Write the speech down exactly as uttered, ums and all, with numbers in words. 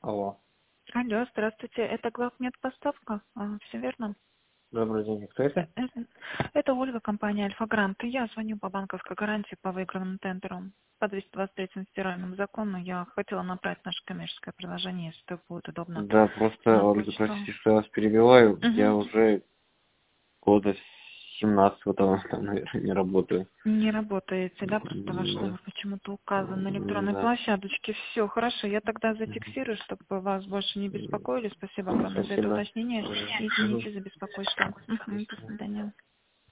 Алло. Алло, здравствуйте. Это главмедпоставка. Все верно? Добрый день. Кто это? Э, э, Это Ольга, компания Альфа-Грант. Я звоню по банковской гарантии по выигранным тендерам. По двести двадцать третьему федеральному закону я хотела направить наше коммерческое предложение, если это будет удобно, Да, просто, на Ольга, почту. простите, что я вас перебиваю. Я Угу. уже года семнадцатого там, наверное, не работаю. Не работаете, да? Просто ваш М, Да. номер почему-то указан на М, электронной Да. площадочке. Все, хорошо. Я тогда Мгм. зафиксирую, чтобы вас больше не М, беспокоили. Спасибо огромное за это Спасибо. уточнение. Мгм. Извините за беспокойство. Мгм. До Спасибо. свидания.